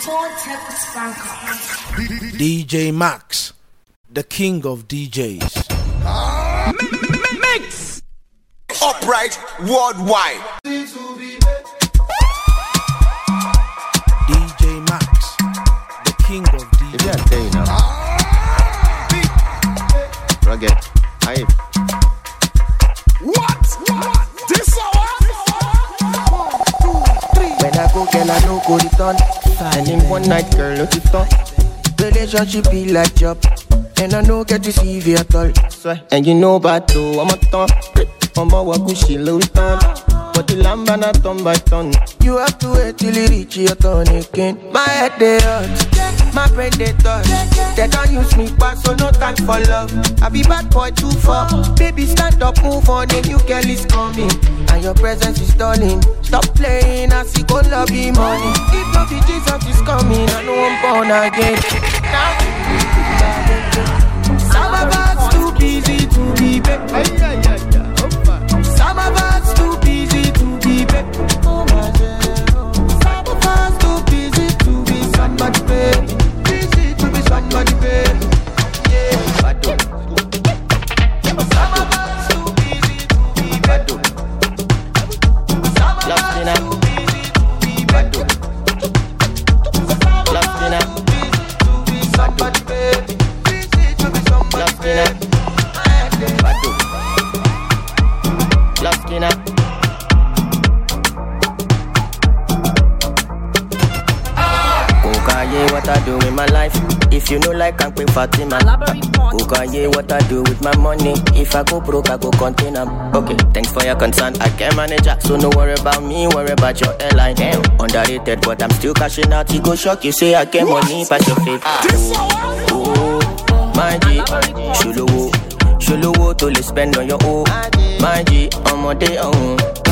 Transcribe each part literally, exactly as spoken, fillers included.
D J Max, the king of D Js. Mix upright worldwide. D J Max, the king of D Js. If I tell you now, rugged, hype. What? What? This hour? When I go, girl, I no go return. And in one night, girl, no to talk. Relationship be like job, and I no get to see you at all. And you know about though, I'm a ton. I'm a wakushi low ton. But the lamb and a ton by ton. You have to wait till you reach your turn again. My head they hurt, my brain they touch. They don't use me back, so no time for love. I be bad boy too far. Baby, stand up, move on, a new girl is coming. And your presence is stunning. Stop playing, I see go love you money. If not be Jesus is coming, I know I'm born again. Now, some of us too busy to be back. Some of us too busy to be back. Some of us too busy to be somebody baby. Busy to be somebody baby. Yeah, I do. Some of us too busy to be back. Some of us too busy to be back. Love dinner. To be somebody baby. Busy to be somebody baby. I do. Love dinner. Kokaye, what I do with my life. If you know like I'm quick Fatima. Kokaye, what I do with my money. If I go broke, I go contain them. Okay, thanks for your concern. I can manage that, so no worry about me, worry about your airline. Damn, underrated, but I'm still cashing out. You go shock, you say I get money, pass your faith. Oh, my G, Shuluwo, Shuluwo to le spend on your own. My G, on my day on.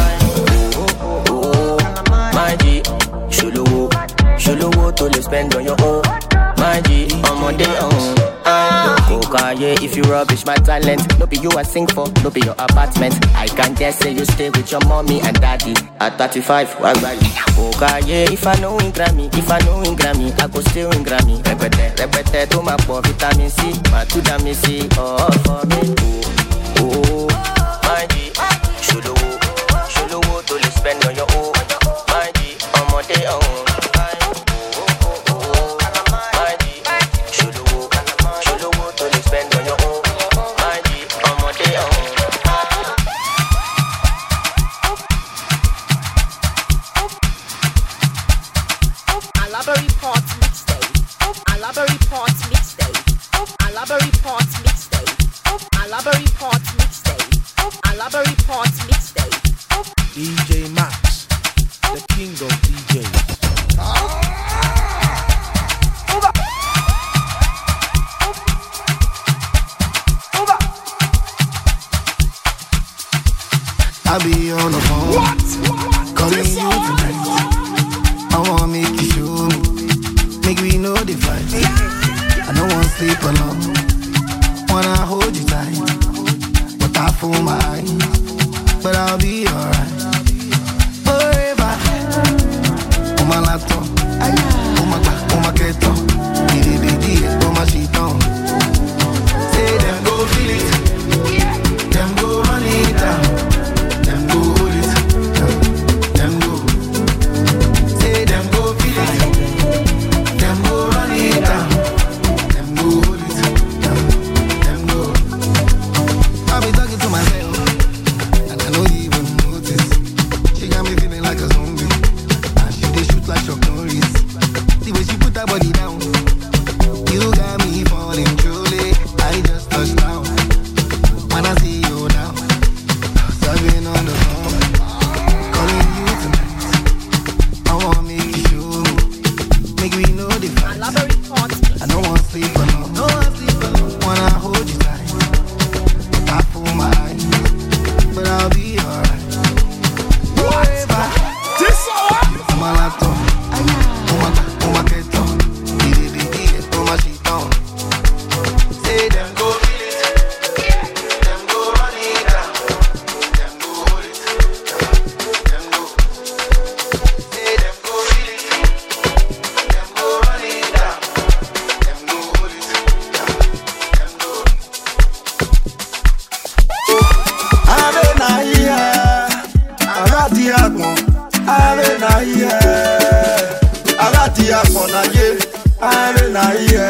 Oh, my G, Shuluwo, Shuluwo to le spend on your own. My G, on my day on. Kokaye, if you rubbish my talent, no be you I sing for, no be your apartment. I can dare say you stay with your mommy and daddy. At thirty-five, why why? Kokaye, if I know in Grammy, if I know in Grammy, I go still in Grammy. Repete, repete to my poor vitamin C, my two damn C, oh for me. Oh, oh, my G, Shuluwo, Shuluwo to le spend on your own. My G, on my day on. D J Max, the king of D Js. I be on the phone, What? calling This you hour? tonight. I wanna make you show me, make we know the fight. I don't wanna sleep alone, wanna hold you tight, but I fool my eyes, but I'll be alright. Forever, on my laptop, on my back, on my keto, baby, on my sheet on. Say them go feel it, them go run it down. Them go hold it, them go. Say them go feel it, them go run it down. Them go hold it, them go. I be talking to myself, and I don't even notice. She got me feeling like a zombie, and she they shoot like Chuck Norris. The way she put that body down, you got me falling truly. I just touched down when I see you now. I've been on the phone, calling you tonight. I wanna make you show me, make we know the fight. I don't wanna sleep alone, no wanna sleep alone. Wanna hold you tight, I fool my eyes, but I'll be alright. Forever, This hour? on my laptop, on my back, on my keto, aere na iye.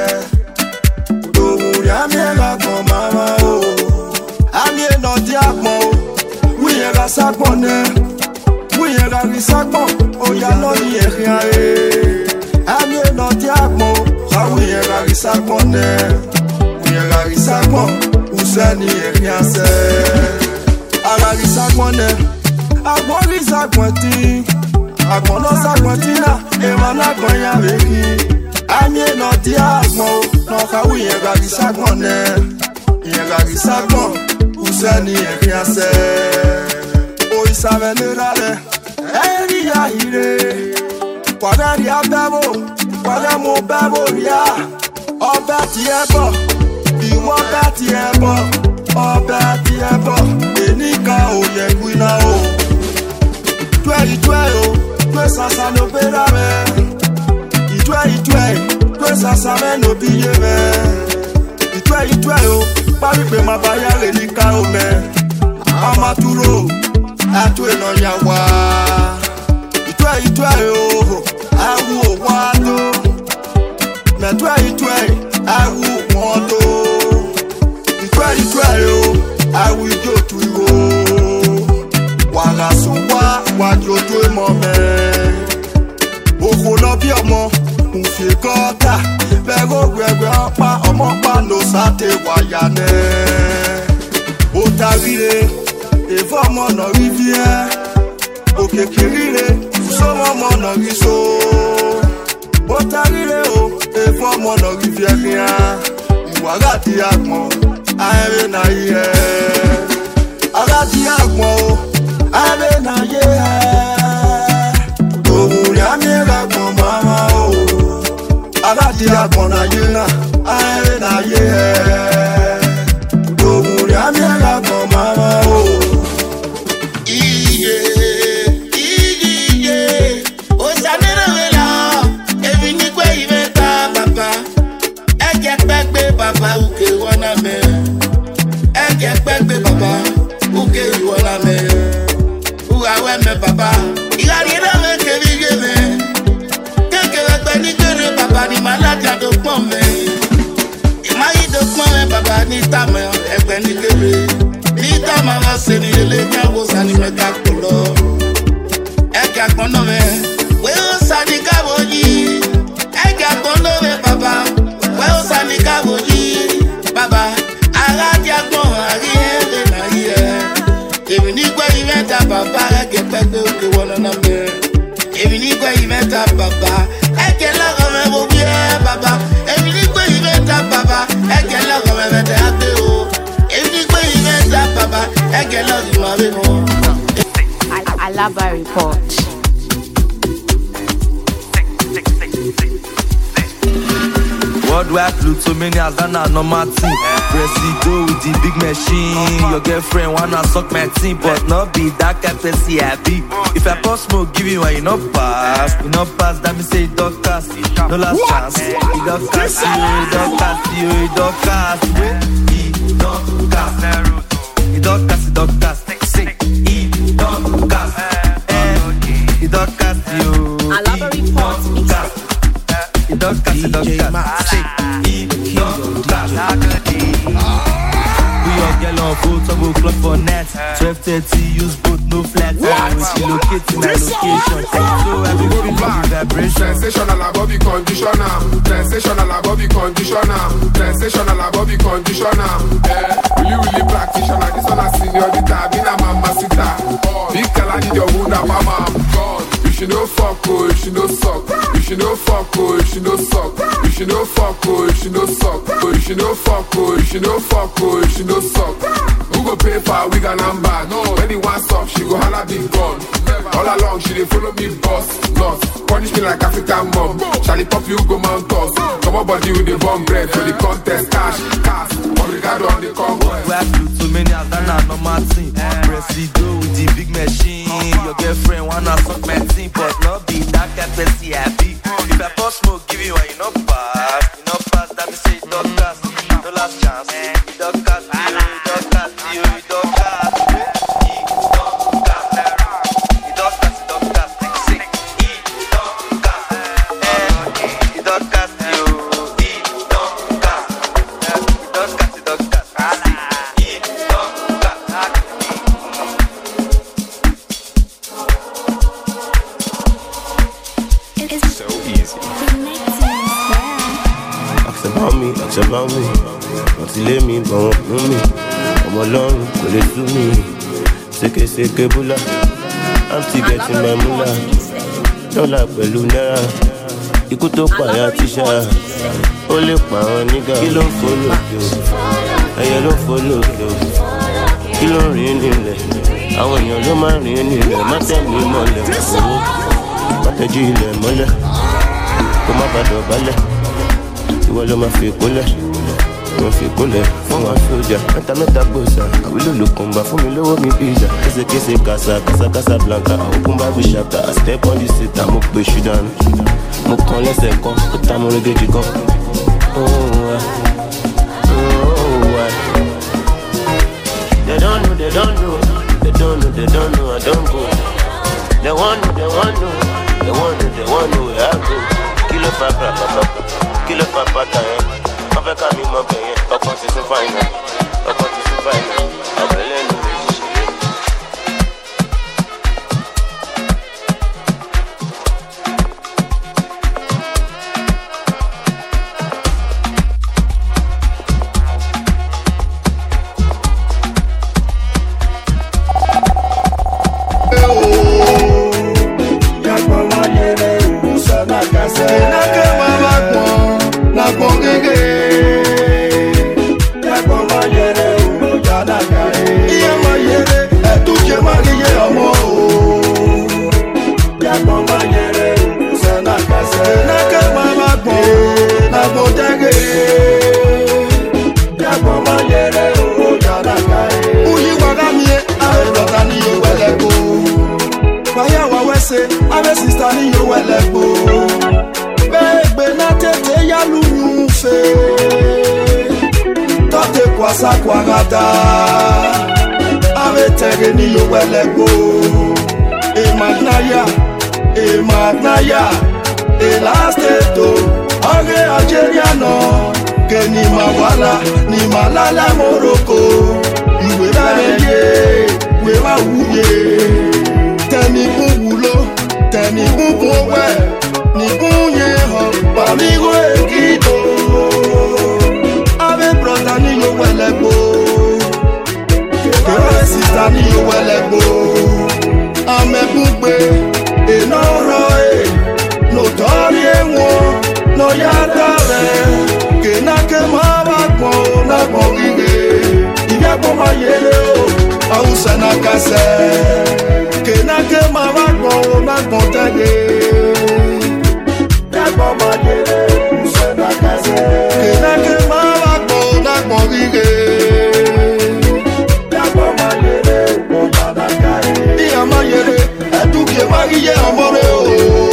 Dowuri amie la kon mama o. Amie no di akmo o. Wiye ga sakpon ne. Wiye ga ri sakpon. Oya no ni erin ae. Amie no di akmo o. Sa wiye ga ri sakpon ne. Wiye ga ri sakpon. Useni erin ase. Ara ri sakpon ne. Agbon ri sakpon ti. Agbon no sakpon ti na. Ewa na kon ya veki. Amie no di akmo o. No ka wiye ga ri sakpon ne. Wiye ga ri sakpon. Useni erin ase. O isave ne rale. Eri ya ire. Kwada ri abebo. Kwada mo bebo ria. Obe ti ebo. Iwo be ti ebo. Obe ti ebo. Enika o ye gwina o. Twe itwe o. Twe sasa no pera me. Itwe itwe. Twe sasa me no biye me. Itwe itwe o. Pari pe mabaya le nika o me. Amaturo. Atwe no yawa. Itwe itwe o. Awu o wado. Me twe itwe. Awu moto. Itwe itwe o. Awu jo tuwo. Wala suwa. Wajo tuwe mome. Oko no bi omo. Nfi kota. Bego gwegwe opa. Omo pa no sate wayane. Otavire. Evo mo no rivière. Oke kirire. So mo no riso. Otavire o. Evo mo no rivière. Iwagati akmo. Aere na ye. Agati akmo o. Aere na ye. Dowuri amie la kon mama o. Agati akmo na ye na. Aere na ye. Dowuri amie la kon mama o. Iye, iye, o sanero vela. Evi ni kwe iveta papa. Eke pekpe papa uke wana me. Eke pekpe papa uke wana me. Uga weme papa. Igari na me ke vige me. Keke wekpe ni kere papa ni malaja do pon me. Imagi do pon me papa ni tame ekpe ni kere. Ni tama va se ni ele kago sani me kakulo. Eke akono me. We o sani kabo yi. Eke akono me papa. We o sani kabo yi. Baba. Agati akon ari ele na ye. Evi ni kwa iveta papa. Eke pekpe uke wana na me. Evi ni kwa iveta papa. Eke lago me bobye papa. Evi ni kwa iveta papa. Eke lago me vete ate o. Evi ni kwa iveta papa. Eke lago me bebo. Alaba report. Worldwide Plutomania than a normal team. Presido with the big machine. Your girlfriend wanna suck my team, but not be that kind of see I be. If I pass smoke, give you one, you not pass. You not pass, that me say you don't cast. No last chance. You don't cast, you don't cast, you don't cast. You don't cast. You don't cast, you don't cast. Say, you don't cast. You don't cast, you. Alaba report. You don't cast, you don't D J cast. Max, Say, the king of D J. we all get on full double club for net. twelve thirty, use both, no flat. When she locate in my location, so I be feeling the vibration. Sensational above the conditioner. Sensational above the conditioner. Sensational above the conditioner. Eh, really, really practitioner. This one a seniorita, been a mama sita. Big kala need your wound up, mama. God, you should know fuck, oh, you should know suck. You should know fuck, oh, you should know suck. You should know fuck, oh, you should know suck. Oh, you should know fuck, oh, you should know fuck, oh, you should know suck. Who go pay for a wig and number? No, when he wants stop, she go holla big gun. All along, she dey follow me boss. Not punish me like African mom. Charlie pop you go mount us. Come on, body with the bomb bread for the contest. Cash, cash, obrigado on the conquest. We have to too many as than a normal team. Presido with the big machine. Your girlfriend wanna suck my team, but not be that kind of see I be. If I pass smoke, give you one, you not pass. You not pass, that me say you don't cast. No last chance. You don't cast, you don't cast, you don't cast. You don't cast, you don't cast. music. Ask about me, ask about me. Wọ́n ti lé mi, bọ̀ wọ́n mú mi. Ọmọ ọlọ́run kò lè tú mi. Seke seke bula, I'm still getting my mula. Dọ́là pẹ̀lú náírà, ikú tó pààyà tíṣà. Ó lè pa àwọn nígà. Kí ló ń fò lókè o? Ẹyẹ ló ń fò lókè o. Kí ló ń rìn nílẹ̀? Àwọn èèyàn ló máa ń rìn nílẹ̀. Má tẹ̀ mí mọ́lẹ̀ owó. Má tẹ̀jú ilẹ̀ mọ́lẹ̀. Kó má bàdọ̀ balẹ̀. Ìwọ ló máa fi kólẹ̀. Wọ́n fi kólẹ̀ fún wa sójà. Mẹ́ta mẹ́ta gbòòsà. Àwílò ló kàn bá fún mi lówó mi bíjà. Késekése kàṣà kàṣà kàṣà blanca. Òkun bá bí ṣàpta. I step on the seat and mo pè ṣù dànù. Mo kàn lẹ́sẹ̀ kan. Ó ta mo régéjì kan. Oh, uh, oh, uh. They don't know, they don't know. They don't know, they don't know. I don't go. They want know, they want know. They want know, they want know where I go. Kilo papa, papa, kilo papa, time. Papa can be my pain. Papa is so fine. Papa is so fine. I'm feeling the Ave sister ni yo welepo Begbe na tete ya lunyu fe Tote kwa sa kwa gata Ave tege ni yo welepo E magnaya, e magnaya E lasteto, age Algeriano Ke ni mawala, ni malala Morocco Iwe bareye, we ma uye Teni bubulo, teni bubuwe, ni bunye ho, pamigo ekito. Ave brother ni yo welego, kewe sister ni yo welego. Ame bugbe, e no roe, no tori enwo, no yatare. Ke na ke mabakmo, na kongige, ibya koma yele o, ausa na kase. Kenake mama go na kontage Yako majere usena kase Kenake mama go na kontige Yako majere usena kase Iya majere etukie magiye amore o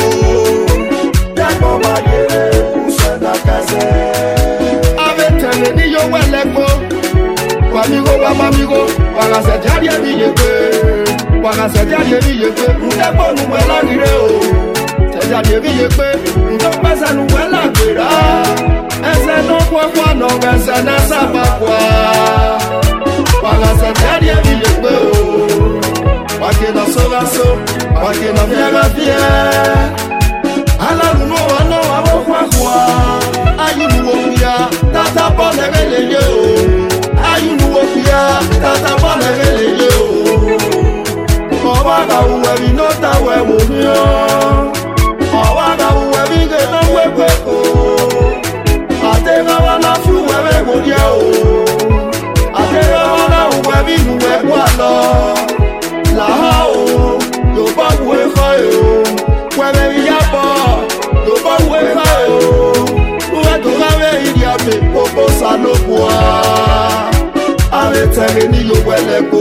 Yako majere usena kase Ave tene ni yo weleko Wamigo wa mamigo Wagase jadia ni yekwe Waka sejade bi ye pe, ndepo nu wela gire o. Sejade bi ye pe, ndo pesa nu wela gbera. Ese no kwa kwa no gese na saba kwa. Waka sejade bi ye pe o. Wake na so la so, wake na fiera fiera. Ala nu no wa no wa mo kwa kwa. Ayu nu wo pia, tata po negele ye o. Ayu nu wo pia, tata po negele ye o. Owaga uwe mi no ta we wo mi o. Owaga uwe mi ge no we we ko. Ate ga wa na fu we we go dia o. Ate ga wa na uwe mi nu we kwa lo. La ha o, yo ba we kha yo. We me mi ya bo, yo ba we kha yo. Uwe to ga we idia me popo sa no kwa. Ave tege ni yo wele ko.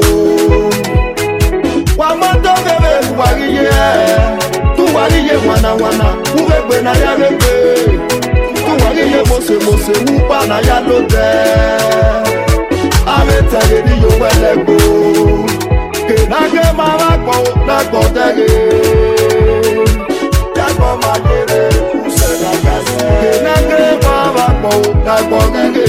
Wamoto bebe wariye Tu wariye wana wana Uwegbe na ya regbe Tu wariye mose mose Upa na ya lode Ave tege ni yo welego Ke nage mama kwa na kotege Yako majere Use na kase Ke nage mama kwa na kotege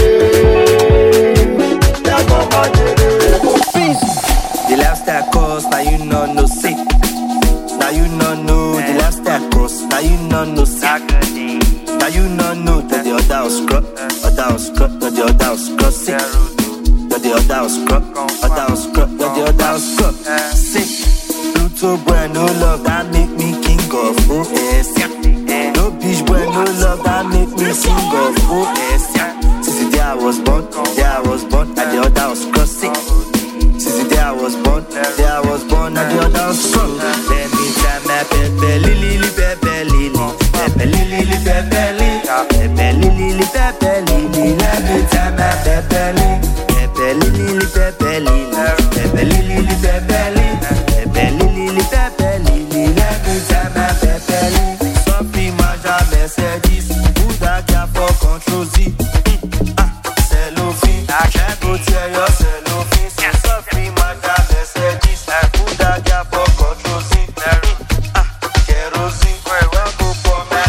Yako majere The lifestyle cost, now you know no sick. Now you know no, the lifestyle cost, now you know no sick. Now you not know that the other was scrub, other was scrub, that the other was scrub, sick. That the other was scrub, other was scrub, that the other was scrub, sick. Pluto boy, no love, that make me king of O S. No bitch boy, no love, that make me king of O S. Since the day I was born, day I was born, and the other was scrub, sick. Since the day I was born, day I was born, and the other was scrub. Let me try my pepe, lily, pepe, lily. Pepe lili, pepe lili, pepe lili, pepe lili. Let me tell my pepe lili, pepe lili, pepe lili, pepe lili, pepe lili, pepe lili, pepe lili. Let me tell my pepe lili. Sophie Maja Mercedes, Buddha care for control Z. Cellophane, can't go tear your cellophane. Sophie Maja Mercedes, Buddha care for control Z. Kerosene, where well go for me.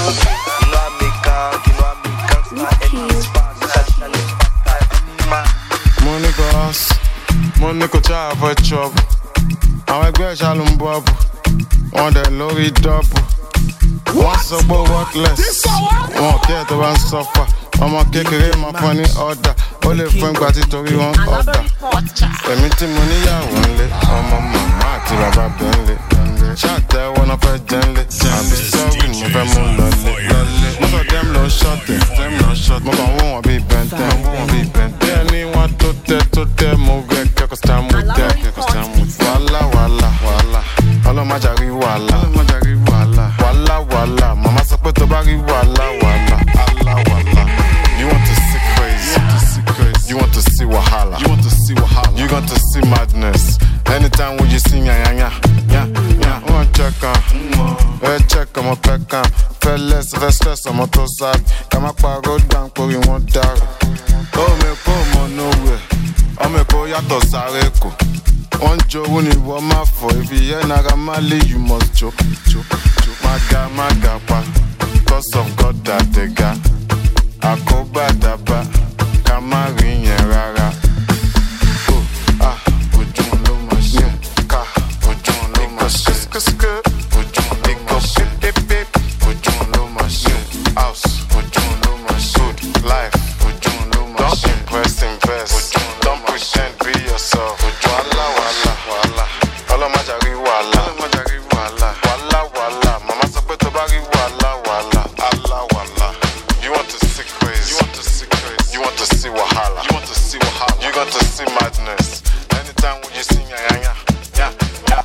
Monaco child for trouble. I'm a girl, Shalom Bob. On the lorry double. Once a boy worthless. One care to one suffer. I'm a kick in my funny order. Only friend got it to you on order. The meeting money, I won't let. I'm a mama, till I got Bentley. Shot there when I felt gently. I'll be sorry, if I'm on lonely. Most of them no shot, them no shot. Most of them won't be bent, them won't be bent. Anyone to tell, to tell, move back, cause time with them, cause time with them. Walla, walla, walla. Hello, Majari, walla. Majari, walla. Walla, walla. Mama, support to bari, walla, walla. Allah, walla. You want to see crazy. You want to see wahala. You want to see wahala. You got to see madness. Anytime when you see nya nya nya nya nya, one check on, one check on my back on. Fell less, fell stress on my toe side. Come up, I go down, put you one down. Oh me come nowhere. Oh me go ya to Sareko. One joke when you want my for. If you hear Nagamali, you must choke, choke, choke. Maga, maga, pa. Cause of God that they got. Akoba daba, Kamari rara. Oh ah, Ojun lo machine, ka, Ojun lo machine, Ojun lo machine, Ojun lo machine, house, Ojun lo machine, life, Ojun lo machine. Don't impress, impress, don't pretend, be yourself. Walla walla walla, walla majari walla, majari walla, walla walla. Mama sape to bari walla walla, Allah walla. You want to see crazy, you want to see crazy, you want to see wahala, you want to see wahala, you got to see madness. Anytime when you see nya nya nya nya nya.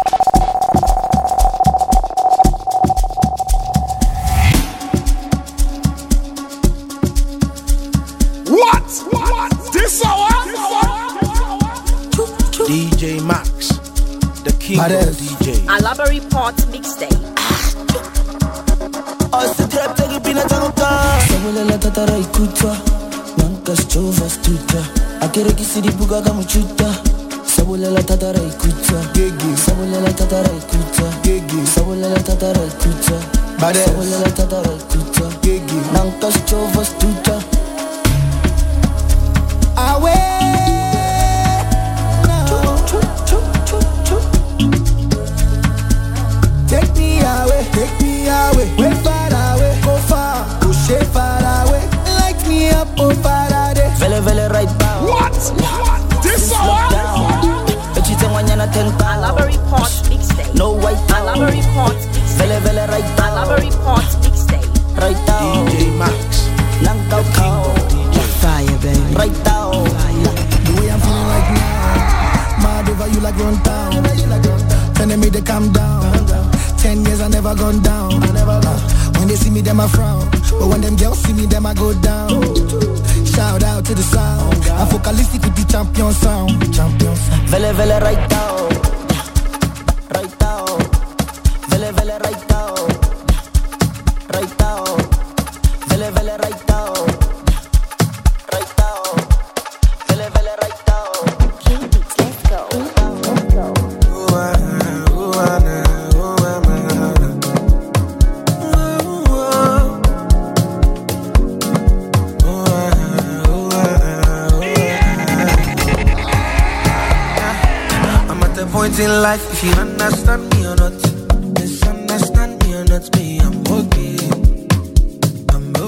What? What? This hour? D J Max, the king of D J. Alaba Report Mixtape. Sabolela tatara ikuta, nanka stova stuta. Akere kisidi buga kamuchuta. Sabolela tatara ikuta, gigi. Sabolela tatara ikuta, gigi. Sabolela tatara ikuta, bade. Sabolela tatara ikuta, gigi. Nanka stova stuta. Awe. Take me away, take me away, way far away, go far, push it far away, light me up, oh Faraday. Vele vele right down. What? What? This hour? But you tell when ten Alaba Report Mixtape. No white down. Alaba Report Mixtape. Vele vele right down. Alaba Report Mixtape. Right down. D J Max, Nanka cow. Fire baby. Right down. The way I'm feeling right now, mad over you like run down. Telling me to calm down. Ten years I never gone down. I never uh, when they see me, them I frown. But when them girls see me, them I go down. Shout out to the sound. I'm focalistic with the champion sound. Champion sound. Vele vele right down. Right down. Vele vele right down. Right down. Vele vele right down. Right down. Vele vele right down. King Beats, let's go. Let's go. Point in life, if you understand me or not, misunderstand me or not, me, I'm okay, I'm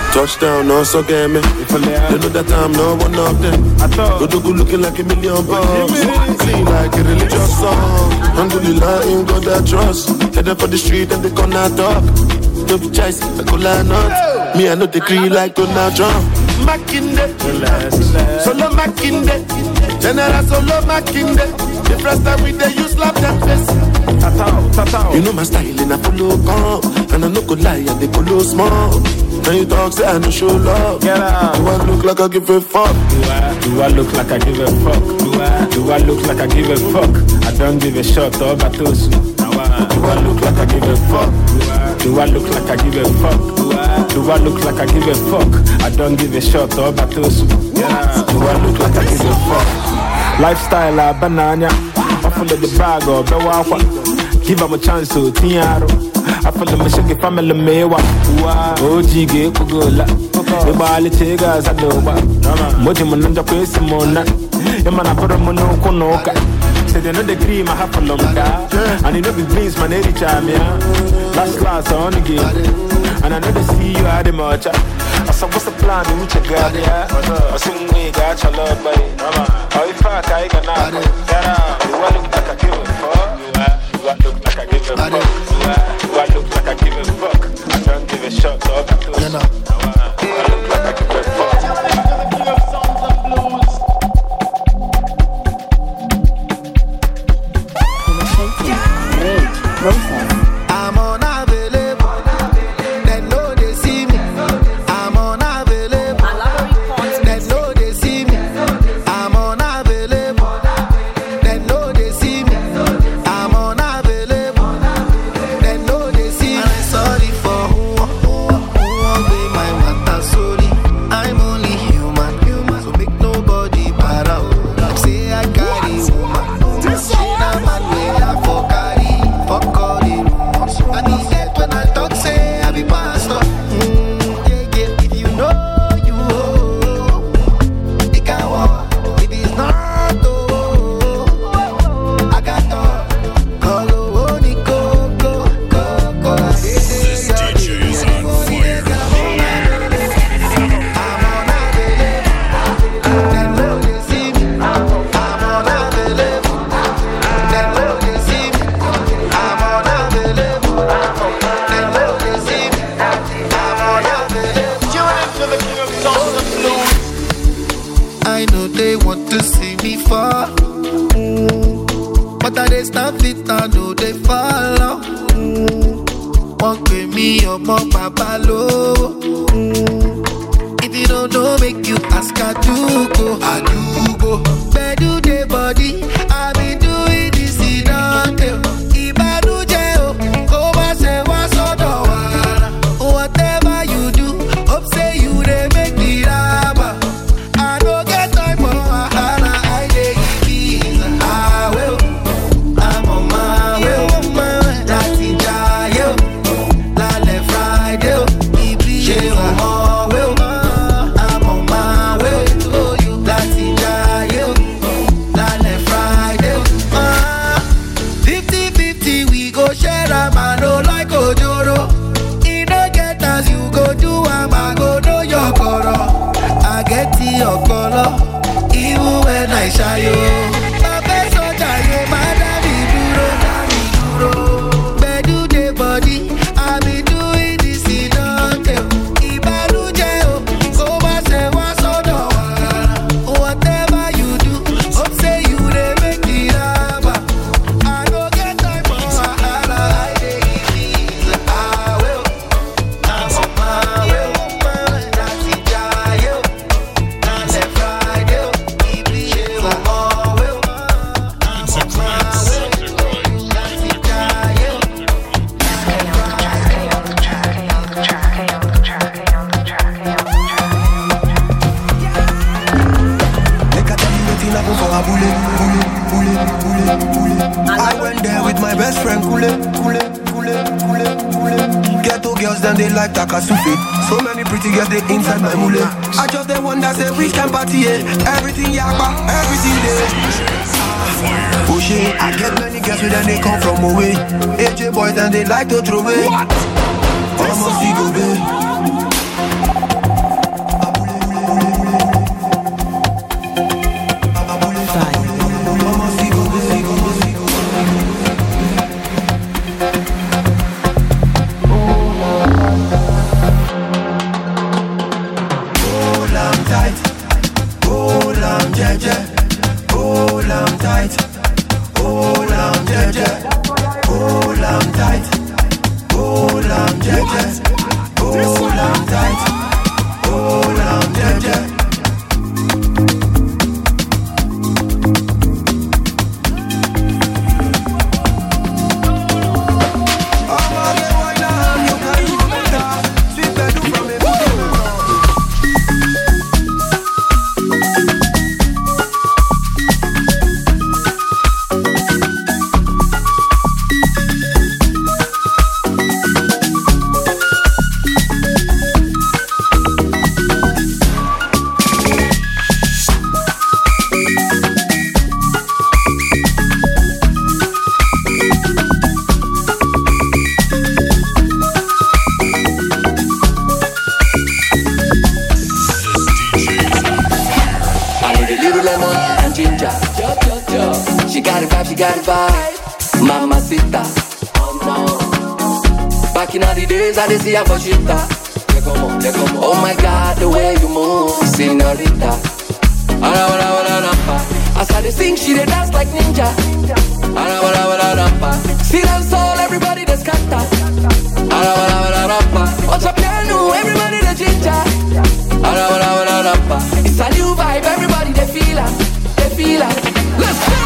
Touchdown, no so get me. You know that I'm not one of them. Go to go looking like a million bucks. Clean like a religious song. Alhamdulillah, ain't got that trust. Headed for the street and they gonna talk. No be choice, I could line up. Me, I know the green like Donald Trump. Makinde, solo Makinde, General solo Makinde. The first time we they use lap that face. You know my style and I follow come. And I no go lie, I they follow small. Now you talk, say I no show love. Get out. Do I look like I give a fuck? Do I, do I look like I give a fuck? Do I, do I look like I give a fuck? I don't give a shot, oh, but those. Do I look like I give a fuck? Do I look like I give a fuck? Do I, do I look like I give a fuck? I don't give a shot, oh, but those. Do I look like I give a fuck? Lifestyle, uh, banana. I follow the bag or bewawa. Give them a chance to Tiaro. I follow my shaggy family mewa. O G G Kugola. The Bali Tegas I know. Mojimananda Pesimona. Yamana Paramono Konoka. Say they know the cream I have for Lomka. And you know the beans my lady chamia. Last class on the game. And I know they see you at the march. I said, what's the plan? You which a guy there? I sing we got your love, buddy. How if I can not? Do I look like I give a fuck? Do I look like I give a fuck? Do I look like I give a fuck? I don't give a shot, so I can do it. Do I look like I give a fuck? I'm unavailable. They know they see me. I'm unavailable. They know they see me. I'm unavailable. They know they see me. I'm unavailable. They know they see me. I'm sorry for who who who won't be my matter. Sorry, I'm only human. Human. So make nobody para. Say I carry woman. She na man way I for carry. Fuck all the rumors. I need that when I talk, say I be pastor. Mm, yeah, yeah. If you know, you know. It can walk. If it's not, oh, I got talk. Call oh, ni go, go, go, go. This D J is on fire. I'm unavailable. They know they see me. I'm unavailable. They know they see me. I'm unavailable. They know they see me. I'm unavailable. Tune into the king of songs and blues. I know they want to see me fall, mm, but I they stand fit. I know they follow. Mm, won't pay me or more babalo. Mm, if you don't know, make you ask. I do go. I do go. Where do they body? I been doing this in until Ibanuje o. Go back say what's on the wala. Whatever you do, hope say you they make me laugh. I don't get time for wahala. I dey give visa. I will. I'm on my way. That's in Jayo. Lale Friday. Ibi Shewa will. I'm on my way to you. That's in Jayo. Lale Friday. fifty fifty we go share a man no like Ojoro. You no get as you go do am, I go know your color. I get your color, even when I shy you. My best on time, my daddy duro, daddy duro. Where do they body? I be doing this in until Ibanuje o. Go back say what's on the wala. Whatever you do, hope say you they make it up. I don't get time for wahala. I dey give visa. I will. I'm on my way. That's in Jayo. Lale Friday. Ibi Shewa will. I'm on my way. That's in Jayo. Make a tell you wetin happen for a bullet, bullet, bullet, bullet, bullet. I went there with my best friend Kule, Kule, Kule, Kule, Kule. Ghetto girls them they like Takasufi. So many pretty girls they inside my mule. I just they wonder say which can party eh? Everything yakba, everything there. Oh shit, I get many girls with them they come from away. A J boys and they like to throw away. Almost go babe. back in all the days I did see her for Shita. Oh my God, the way you move, señorita. As I dey sing, she dey dance like ninja. See them soul, everybody dey scatter. Watch up piano, everybody dey ginger. It's a new vibe, everybody dey feel her, dey feel her. Let's go.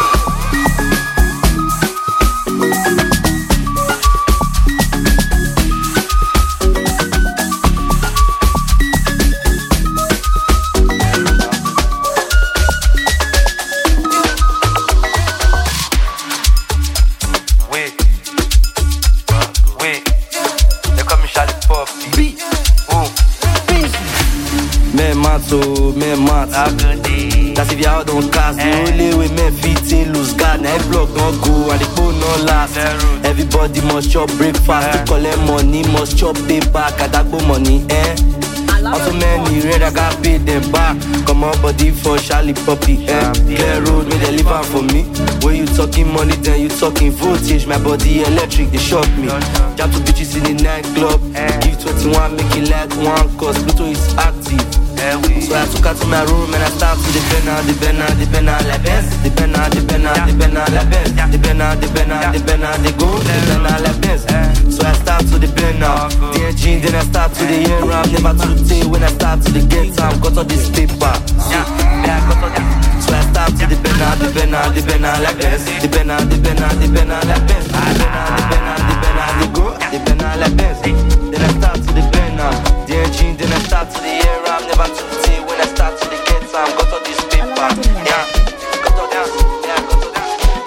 So, me mat that's if y'all don't cast. The only way me fit in lose God. Now block don't go and the phone no last. Everybody must chop breakfast to collect money, must chop paper, kadagbo money, eh? Also many red, I got paid them back. Come on body for Charlie Puppy, eh? Clear road, me deliver for me. When you talking money, then you talking voltage. My body electric, they shock me. Jump to bitches in the nightclub. Give twenty-one, make it like one, cause Pluto is active. So I took her to my room and I started to depend on, depend on, depend on la Benz. Depend on, depend on, depend on la Benz. Depend on, depend on, depend on the go. Depend on la Benz. So I start to depend on the engine, then I start to the air ram. Never to say when I start to the get time. Got all this paper. So I start to depend on, depend on, depend on la Benz. Depend on, depend on, depend on la Benz. Depend on, depend on, depend on the go. Depend on la Benz. Then I start to depend on the engine, then I start to the air ram. Never to say when I start to the get time. Got all this paper. Yeah, got all that. Yeah, got all that.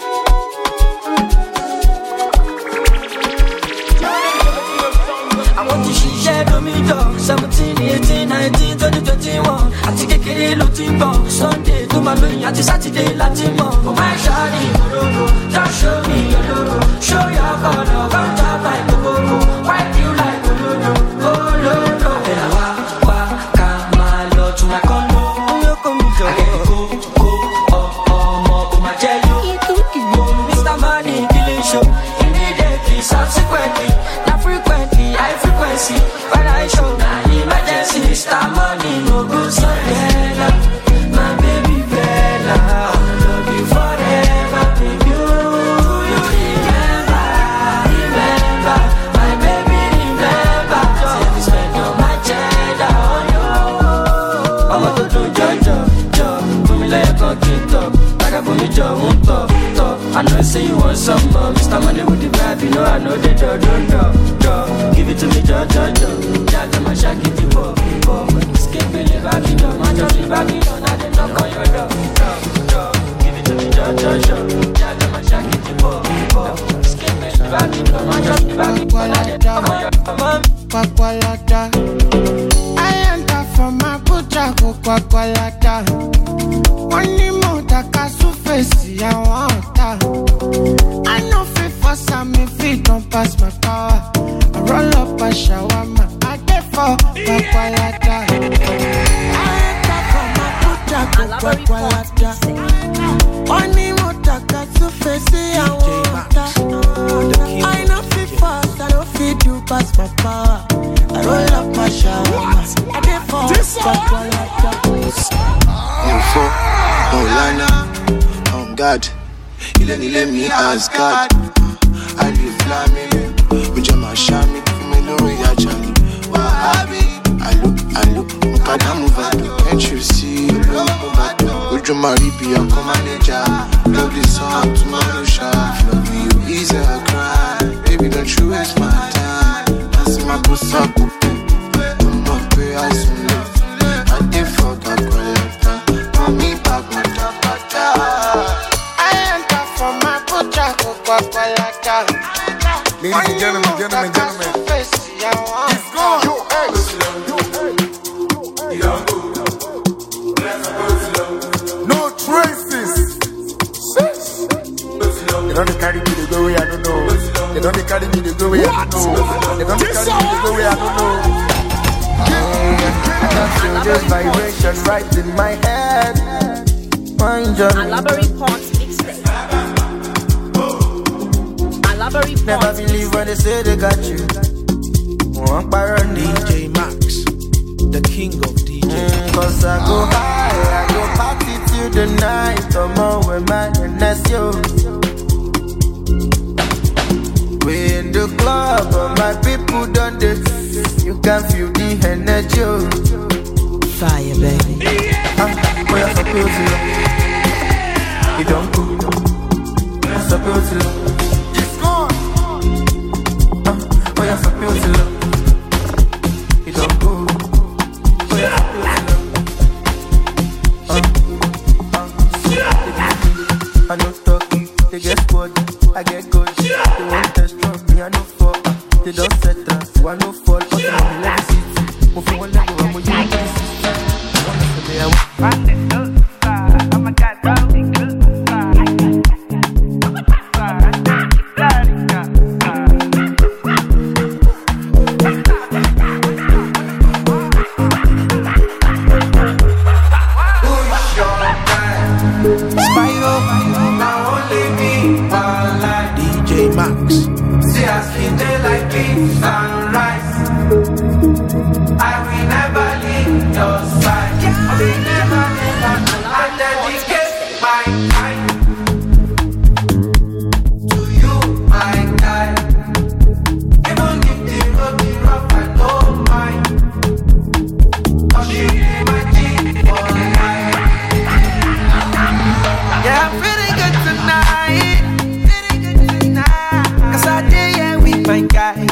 I want to share the middle. seventeen, eighteen, nineteen, twenty, twenty-one. I think I get it looking for Sunday to my way. I Saturday, Latin more. Oh my shawty, just show me your logo. Show your color, one time like a go-go. Wipe you like a logo. Oh, logo. And I walk, walk, come my lord to my condo. I get go, go, oh, oh, more to my jello. Mister Money, killing show. Immediately, subsequently, not frequently, high frequency. When I show, now emergency, Mister Money, no good, so Bella, my baby Bella. I love you forever, baby. You, you remember, remember, my baby remember. Say we spend all my cheddar on you. I'm a to Jojo, Jo, put me like a cocky top. Like a bunny Joe, won't talk, talk. I know say you want some more, Mister Money with the vibe, you know I know they do, do, do, do. Give it to me, Jo, Jo, Jo. Jack and my shaggy, the pop, pop. Skip me, live back in your man, just live back in your now they knock on your door, do, do. Give it to me, Jo, Jo, Jo. Jack and my shaggy, the pop, pop. Skip me, live back in your man, just live back in your now they knock on your door. Kwakwalada, I enter from my butcher, go kwakwalada. Money more taka surface, I want that. I know fit for some if it don't pass my power. I roll up a shawarma, I get for kwakwalada. I enter from my butcher, go kwakwalada. Money more taka surface, I want that. I know fit fast, I don't fit do pass my power. I roll up my shawarma, I get for kwakwalada. Info, Olana, on God, il est il est mi Asgard. I live flaming, Ujama Shami, Melori Ajani, Wahabi. I look, I look, Mukadamu Vado, can't you see? Ujama Ribi, I'm manager. Love this song, tomorrow shot. Love you, easy a cry. Baby, don't you waste my time. I see my puss up, I'm not pay, I soon love. I did fuck up, me back my tapata. I enter from my butcher, go kwakwalada. Ladies and gentlemen, gentlemen, gentlemen, it's gone. Yo, hey. No traces. They don't carry me the go way I don't know. They don't carry me the go way I don't know. They don't carry me the go way I don't know. I feel this vibration right in my head. Mind your Elaborate Port Mixtape. Never believe when they say they got you. D J Max, the king of D J. Mm, Cause I go high, I go party till the night. Come on with my N S yo. We in the club, but my people done this. You can feel the energy. Fire, baby. Ah, boy, I'm so beautiful. You don't go. I'm so beautiful. It's gone. Ah, boy, I'm so beautiful. You don't go. Boy, I'm so beautiful. Ah, ah, I no talk, they get squad, I get good. They want test from me, I no fall. They don't set us, so I no fall. But I'm on the level seat. Move from one level, I'm with you. D J Max. See us in daylight, beat sunrise. I will never leave your side. I will never, never, I dedicate my time to you, my guy. Even if the road be rough, I don't mind. Cause you be my G for life. Yeah, I'm feeling good tonight. Cause I did yeah with my guys.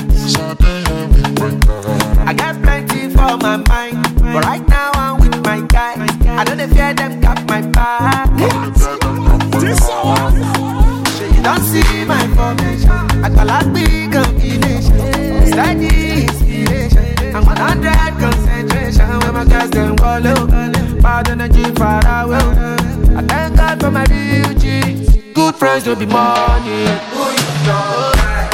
I got plenty for my mind, but right now I'm with my guys. I don't fear them got my back. This one. So you don't see my formation. I call out big combination. Steady inspiration. I'm one hundred concentration. When my guys them follow, bad energy far away. I thank God for my real G's. Good friends will be money. Who you know?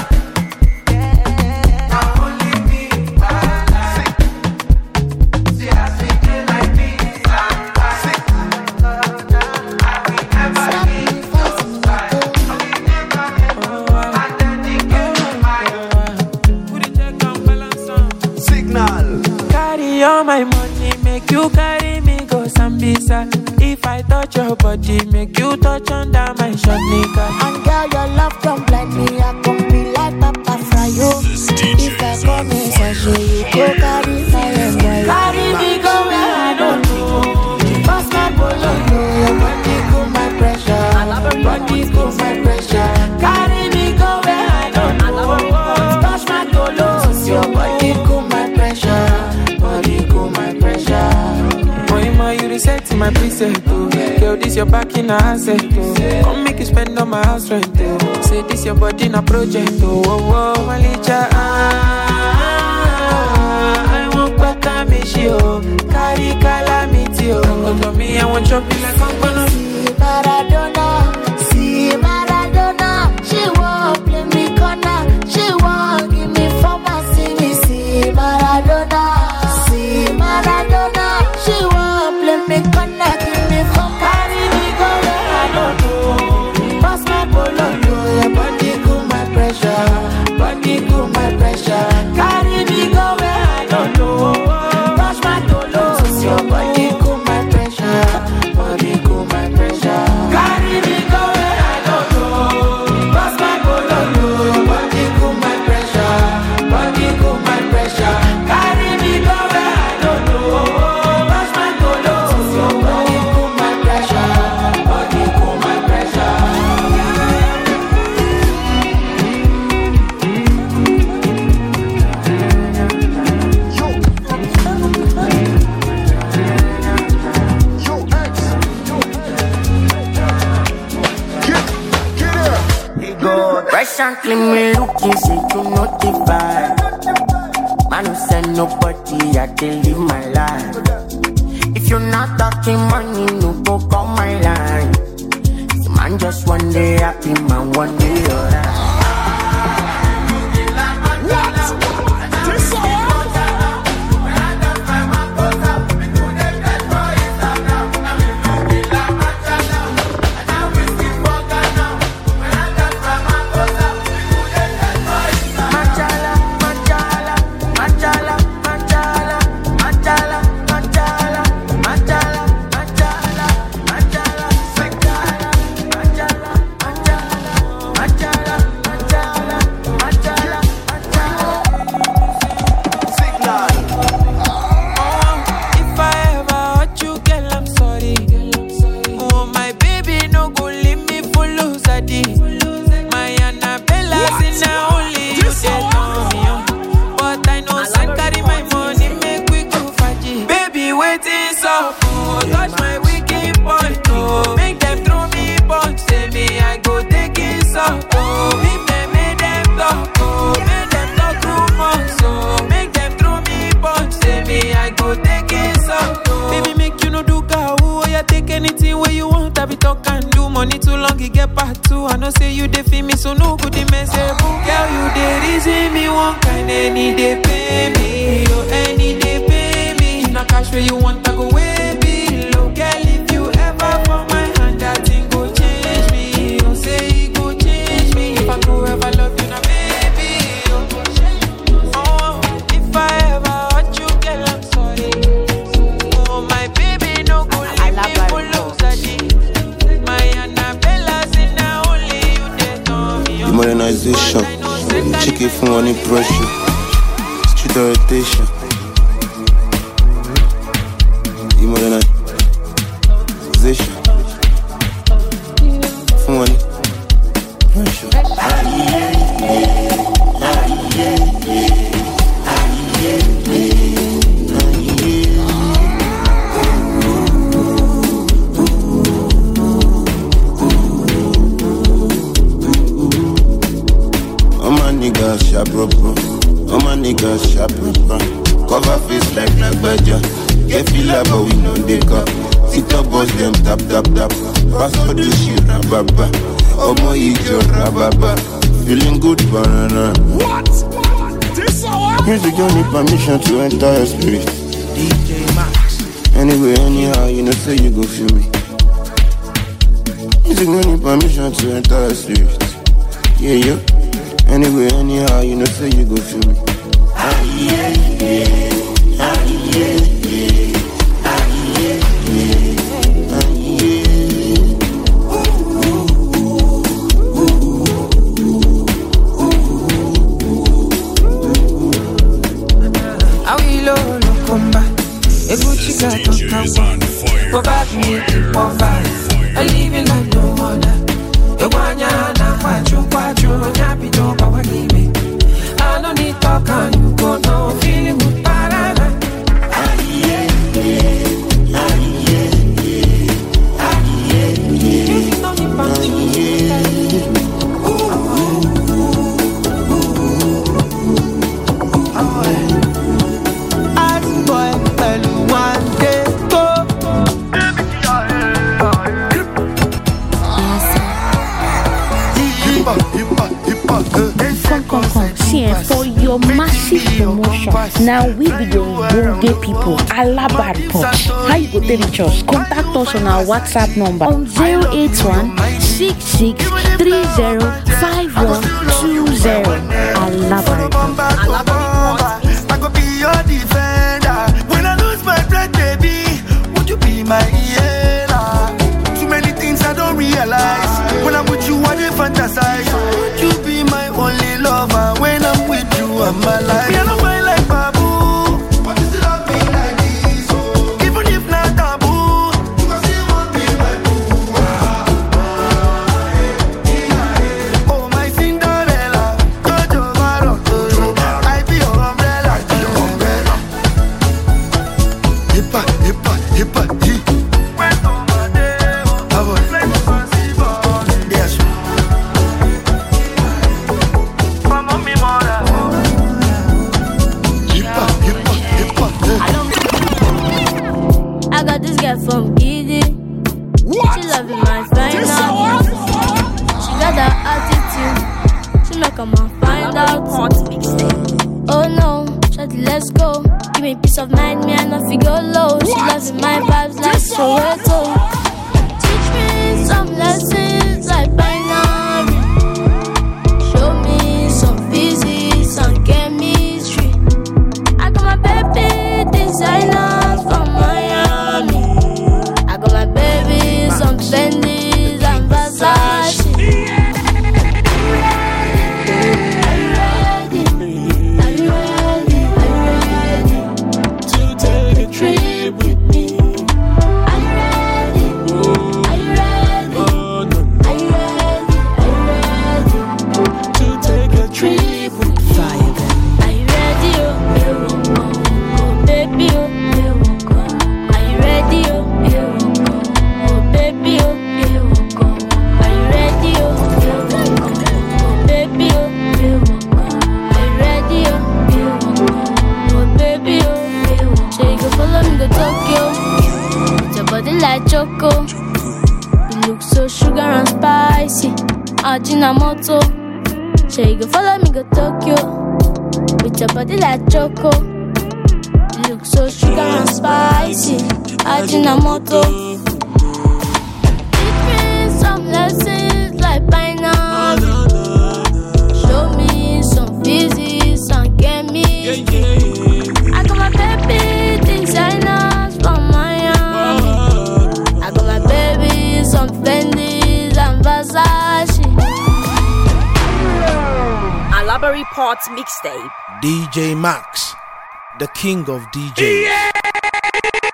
All my money make you carry me go Sambisa. If I touch your body, make you touch under my short nigga. And girl, your love don't blind me. I can be like Papa Fryo. If I come in, I show you go carry my embryo. Carry me go where I don't know. Pass my bolo, your body cool my pressure. Body cool my pressure. Carry me go where I don't know. Pass my dolos, your body cool my pressure. You reset my preset, oh. Girl, this your back in a asset, oh. Come make you spend on my house rent, oh. Say this your body in a project, oh. Oh, oh, Malicha, ah, I want better me, she, oh. Carry calamity, oh. Come to me, I want chop you like I'm gonna see Maradona, see Maradona. She won't play me corner. She won't give me for my see me, see Maradona, see Maradona. She won't play me corner, give me for carry me go where I don't know. pass my bolo, your body cool my pressure, body cool my pressure. Carry me go where I don't know. Pass my dolos, your body cool my pressure, body cool my pressure. Carry me go where I don't know. Pass my bolo, your body cool my pressure, body cool my pressure. Carry me go where I don't know. Pass my dolos, your body cool my pressure, body cool my pressure. Fresh and clean, me looking, say you know the vibe. Man, who send nobody, I can live my life. If you're not talking money, no go call my line. So man, just one day happy, man, one day alright. fine any day, pay me. Oh, any day, pay me. If not cash where you want, I go way below. Girl, if you ever for my hand, that thing go change me. Don't say it go change me. If I go ever love you, now baby. Oh, oh, if I ever hurt you, girl, I'm sorry. Oh, my baby, no go leave me for lose a day. My Annabella's in now only you dead on me. Modernization, chicken from one impression, street orientation. Modernization, from one impression. Niggas sharp rubber, all my niggas sharp rubber. Cover face like black badger. Get feel like but we know they got. Sit up boss them tap tap tap. Pass for the shit rababa. Oh my ijo rababa. Feeling good banana. What? This hour? Music don't need permission to enter your spirit. D J Max. Anyway, anyhow, you know say you go feel me. Music don't need permission to enter your spirit. Yeah, yeah. Anyway, anyhow, you know, say you go feel me. Ah, yeah, yeah. Ah, yeah, yeah. Ah, yeah, yeah. Ah, yeah. Ooh, ooh, ooh. I will all come back. A good chica don't come back. Go back me, go back. I live in like no other. You want ya na kwachu kwachu nyapi to bawa give me. I don't need talk and you go no feeling good parana. Ah yeah yeah, ah yeah yeah, ah yeah yeah. You know me back to you. As boy, pelu one day go. For your massive promotion. Now we be the Bonge people. Alabad Punch. How you go to reach us? Contact us on our WhatsApp number on zero eight one six six three zero five one two zero. Alabad Punch. I go be your defender. When I lose my breath, baby, would you be my healer? Too many things I don't realize. When I'm with you, I dey fantasize. Would you be my only lover? When I'm with you, I'm alive. Me, I don't mind like Babu. What is it love me like this? Oh. Even if not taboo, you can still want me my boo. Oh, my Cinderella, Jojo Maroto, I be your umbrella, I be your umbrella. Hippa, hippa, hippa, hip. From Giddy, she loving my fine out. She got that attitude, she make a man find out. Oh no, shawty, let's go. Give me peace of mind, me and nothing go low. She loving my vibes like Soweto. Teach me some lessons like binary. Show me some physics, some chemistry. I got my baby designers from Miami. I got my baby some Bentley's and Versace. Are you ready? Are you ready? Are you ready to take a trip with me? Are you ready? Are you ready? Are you ready? Are you ready to take a trip with fire? Are you ready? Oh, oh baby, oh, are you ready? Oh, oh baby, oh, are you ready? Oh, oh baby, oh, are you ready? Oh, oh baby, oh, so you can follow me to Tokyo. With your body like choco, you look so sugar and spicy. Ajinomoto, so you can follow me to Tokyo. With your body like choco. You look so sugar and spicy. Ajinomoto. Teach me some lessons like pineapple. Show me some physics and chemistry. I got my baby designers from Miami. I got my baby some Fendi's and Versace. Alabari Parts Mixtape. D J Max, the king of D Js. Yeah!